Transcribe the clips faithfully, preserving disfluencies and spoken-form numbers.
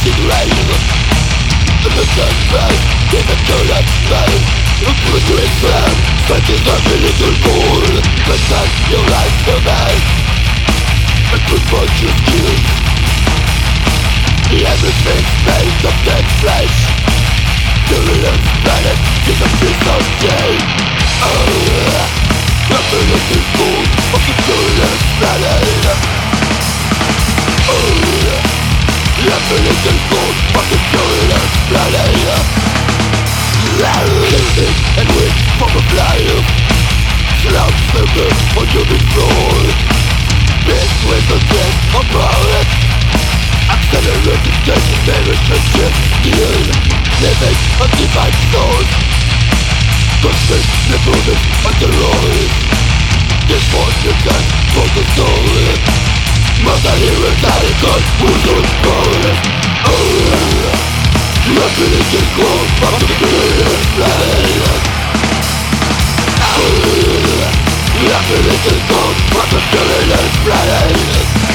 rising rain. The sunrise is a current flame. A flickering flame, searching the little pool. The sun your life to man, and put much your skills. Everything's made of dead flesh. The little planet is a piece of shame. Oh, the little pool of the current planet. Oh, the little pool of the current planet. Living and wait for the life. Slow circle on your floor. This with the death of power. Accelerated tension, penetration, heal. Living a divine soul. Constant liberty on the road. This one you can focus on. Mother here and I can't move on forward. Oh, nothing can go from the current planet. Oh, nothing can go from the current planet.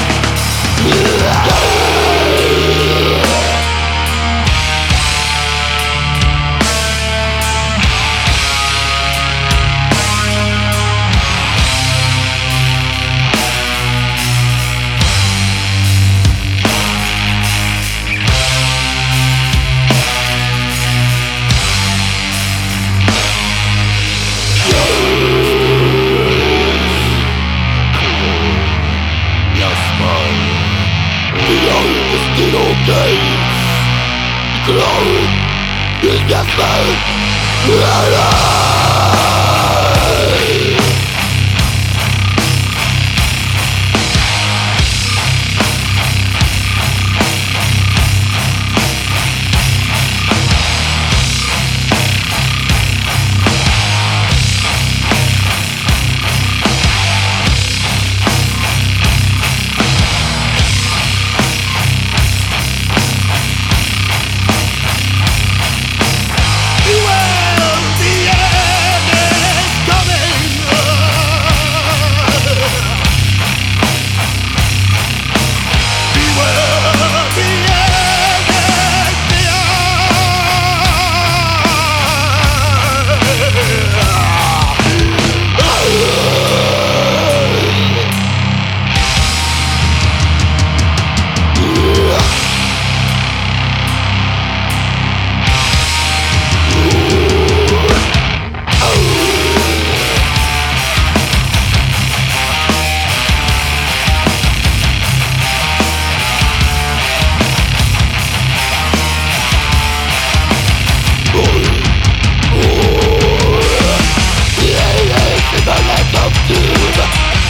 Cloud is just alive.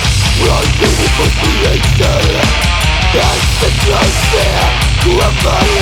Creation, as the close there to a